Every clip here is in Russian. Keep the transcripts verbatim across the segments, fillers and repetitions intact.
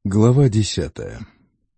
Глава десятая.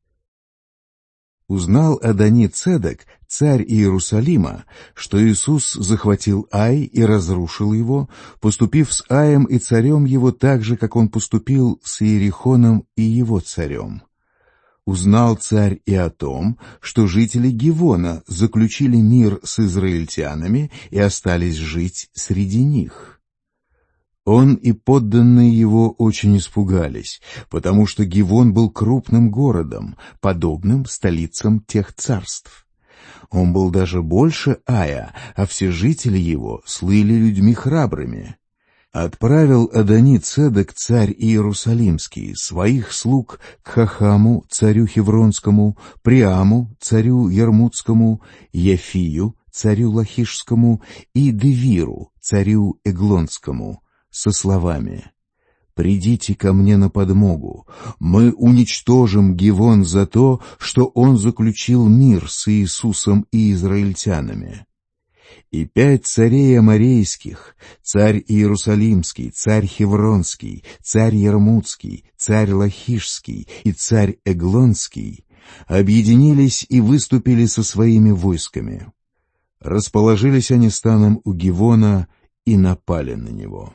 Узнал Адони-Цедек, царь Иерусалима, что Иисус захватил Ай и разрушил его, поступив с Аем и царем его так же, как он поступил с Иерихоном и его царем. Узнал царь и о том, что жители Гивона заключили мир с израильтянами и остались жить среди них. Он и подданные его очень испугались, потому что Гивон был крупным городом, подобным столицам тех царств. Он был даже больше Ая, а все жители его слыли людьми храбрыми. Отправил Адони-Цедек, царь Иерусалимский, своих слуг к Хахаму, царю Хевронскому, Приаму, царю Ярмутскому, Яфию, царю Лахишскому и Девиру, царю Эглонскому, со словами: «Придите ко мне на подмогу, мы уничтожим Гивон за то, что он заключил мир с Иисусом и израильтянами». И пять царей аморейских, царь Иерусалимский, царь Хевронский, царь Ярмутский, царь Лахишский и царь Эглонский, объединились и выступили со своими войсками. Расположились они станом у Гивона и напали на него.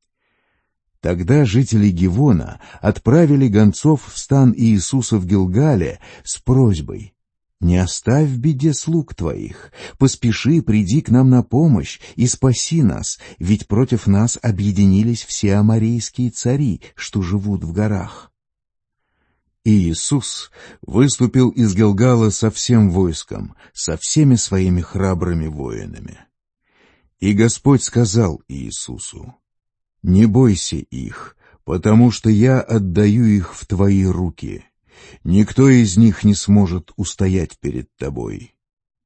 Тогда жители Гивона отправили гонцов в стан Иисуса в Гилгале с просьбой: «Не оставь в беде слуг твоих, поспеши, приди к нам на помощь и спаси нас, ведь против нас объединились все аморейские цари, что живут в горах». И Иисус выступил из Гилгала со всем войском, со всеми своими храбрыми воинами. И Господь сказал Иисусу: «Не бойся их, потому что я отдаю их в твои руки. Никто из них не сможет устоять перед тобой».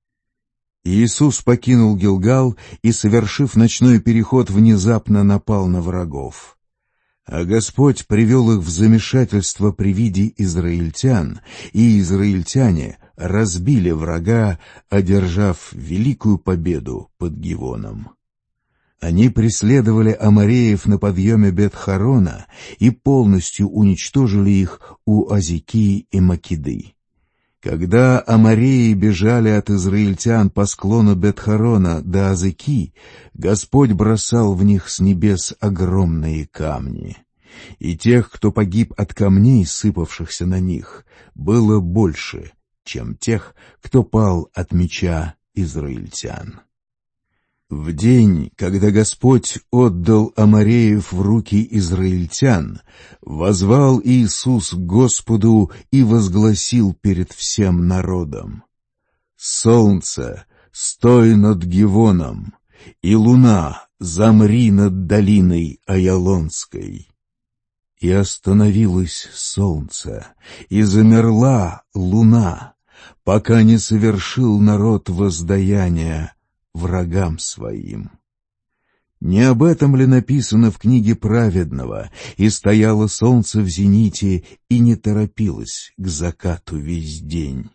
Иисус покинул Гилгал и, совершив ночной переход, внезапно напал на врагов. А Господь привел их в замешательство при виде израильтян, и израильтяне разбили врага, одержав великую победу под Гивоном. Они преследовали амореев на подъеме Бет-Хорона и полностью уничтожили их у Азики и Макиды. Когда амореи бежали от израильтян по склону Бет-Хорона до Азики, Господь бросал в них с небес огромные камни. И тех, кто погиб от камней, сыпавшихся на них, было больше, чем тех, кто пал от меча израильтян. В день, когда Господь отдал амореев в руки израильтян, воззвал Иисус к Господу и возгласил перед всем народом: «Солнце, стой над Гивоном, и луна, замри над долиной Аялонской». И остановилось солнце, и замерла луна, пока не совершил народ воздаяние врагам своим. Не об этом ли написано в книге праведного: «И стояло солнце в зените, и не торопилось к закату весь день»?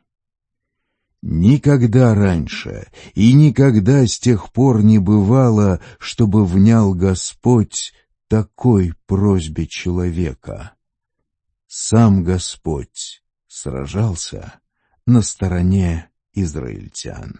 Никогда раньше и никогда с тех пор не бывало, чтобы внял Господь такой просьбе человека. Сам Господь сражался на стороне израильтян.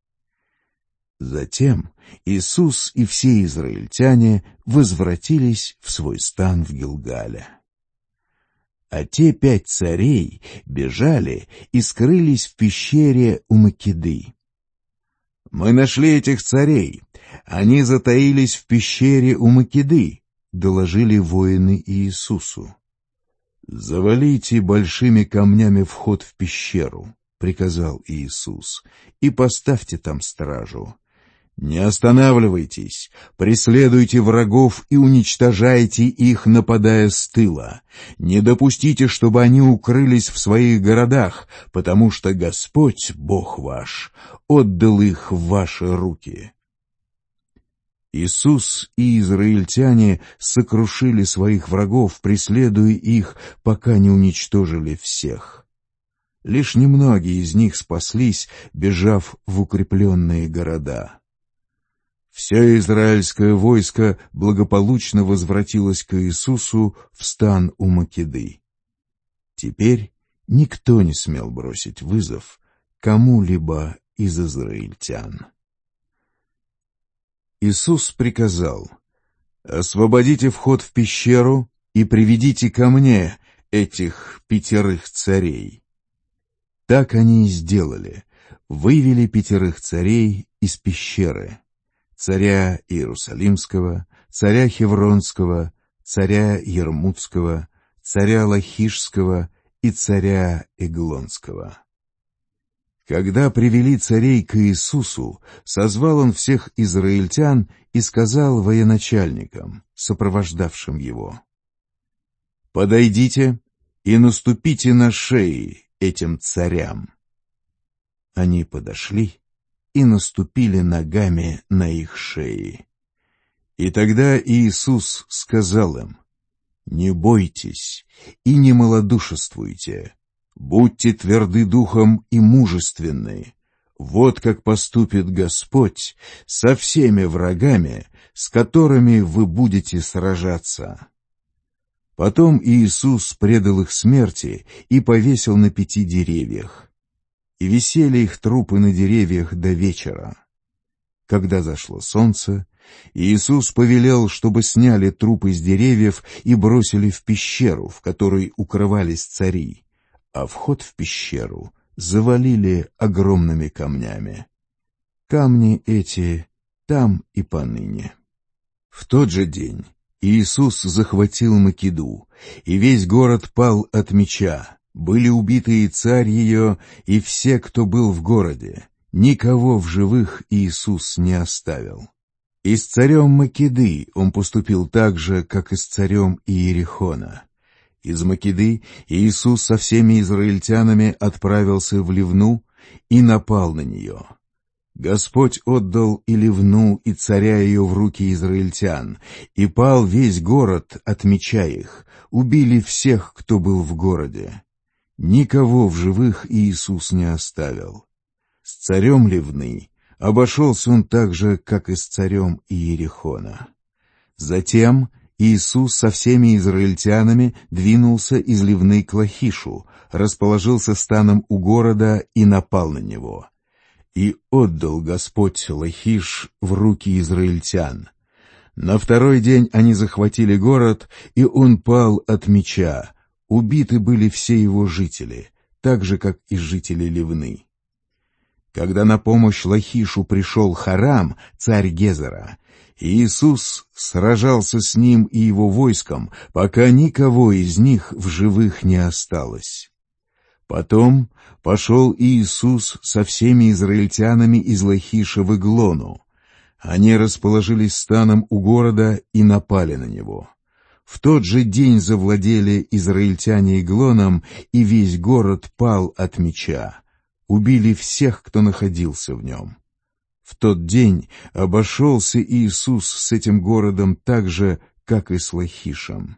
Затем Иисус и все израильтяне возвратились в свой стан в Гилгале. А те пять царей бежали и скрылись в пещере у Макиды. «Мы нашли этих царей, они затаились в пещере у Макиды», — доложили воины Иисусу. «Завалите большими камнями вход в пещеру», — приказал Иисус, — «и поставьте там стражу. Не останавливайтесь, преследуйте врагов и уничтожайте их, нападая с тыла. Не допустите, чтобы они укрылись в своих городах, потому что Господь, Бог ваш, отдал их в ваши руки». Иисус и израильтяне сокрушили своих врагов, преследуя их, пока не уничтожили всех. Лишь немногие из них спаслись, бежав в укрепленные города. Все израильское войско благополучно возвратилось к Иисусу в стан у Макиды. Теперь никто не смел бросить вызов кому-либо из израильтян. Иисус приказал: «Освободите вход в пещеру и приведите ко мне этих пятерых царей». Так они и сделали, вывели пятерых царей из пещеры: царя Иерусалимского, царя Хевронского, царя Ярмутского, царя Лахишского и царя Эглонского. Когда привели царей к Иисусу, созвал он всех израильтян и сказал военачальникам, сопровождавшим его: «Подойдите и наступите на шеи этим царям». Они подошли и наступили ногами на их шеи. И тогда Иисус сказал им: «Не бойтесь и не малодушествуйте, будьте тверды духом и мужественны. Вот как поступит Господь со всеми врагами, с которыми вы будете сражаться». Потом Иисус предал их смерти и повесил на пяти деревьях. И висели их трупы на деревьях до вечера. Когда зашло солнце, Иисус повелел, чтобы сняли трупы с деревьев и бросили в пещеру, в которой укрывались цари, а вход в пещеру завалили огромными камнями. Камни эти там и поныне. В тот же день Иисус захватил Македу, и весь город пал от меча. Были убиты и царь ее, и все, кто был в городе. Никого в живых Иисус не оставил. И с царем Македы он поступил так же, как и с царем Иерихона. Из Македы Иисус со всеми израильтянами отправился в Ливну и напал на нее. Господь отдал и Ливну, и царя ее в руки израильтян, и пал весь город от меча их, убили всех, кто был в городе. Никого в живых Иисус не оставил. С царем Ливны обошелся он так же, как и с царем Иерихона. Затем Иисус со всеми израильтянами двинулся из Ливны к Лахишу, расположился станом у города и напал на него. И отдал Господь Лахиш в руки израильтян. На второй день они захватили город, и он пал от меча. Убиты были все его жители, так же, как и жители Ливны. Когда на помощь Лахишу пришел Харам, царь Гезера, Иисус сражался с ним и его войском, пока никого из них в живых не осталось. Потом пошел Иисус со всеми израильтянами из Лахиша в Эглону. Они расположились станом у города и напали на него. В тот же день завладели израильтяне Эглоном, и весь город пал от меча. Убили всех, кто находился в нем. В тот день обошелся Иисус с этим городом так же, как и с Лахишем.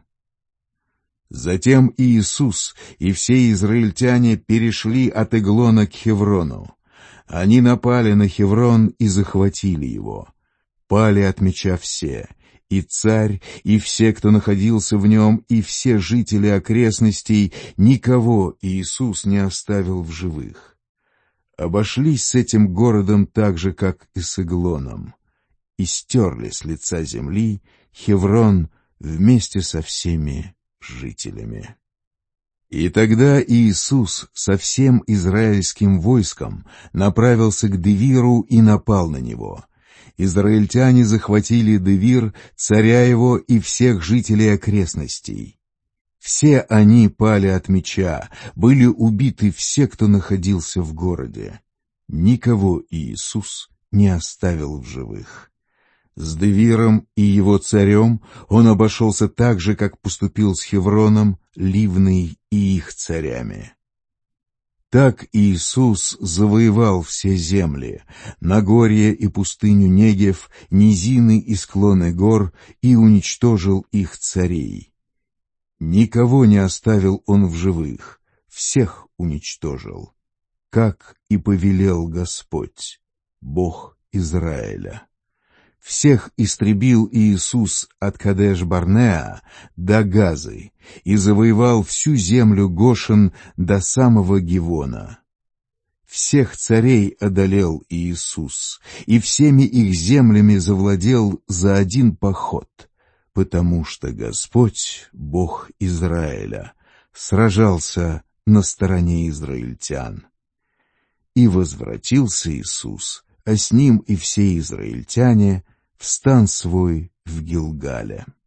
Затем Иисус и все израильтяне перешли от Эглона к Хеврону. Они напали на Хеврон и захватили его. Пали от меча все, и царь, и все, кто находился в нем, и все жители окрестностей, никого Иисус не оставил в живых. Обошлись с этим городом так же, как и с Эглоном, и стерли с лица земли Хеврон вместе со всеми жителями. И тогда Иисус со всем израильским войском направился к Девиру и напал на него. Израильтяне захватили Девир, царя его и всех жителей окрестностей. Все они пали от меча, были убиты все, кто находился в городе. Никого Иисус не оставил в живых. С Девиром и его царем он обошелся так же, как поступил с Хевроном, Ливной и их царями. Так Иисус завоевал все земли, Нагорье и пустыню Негев, низины и склоны гор, и уничтожил их царей. Никого не оставил он в живых, всех уничтожил, как и повелел Господь, Бог Израиля. Всех истребил Иисус от Кадеш-Барнеа до Газы и завоевал всю землю Гошен до самого Гивона. Всех царей одолел Иисус, и всеми их землями завладел за один поход, потому что Господь, Бог Израиля, сражался на стороне израильтян. И возвратился Иисус, а с ним и все израильтяне, в стан свой в Гилгале.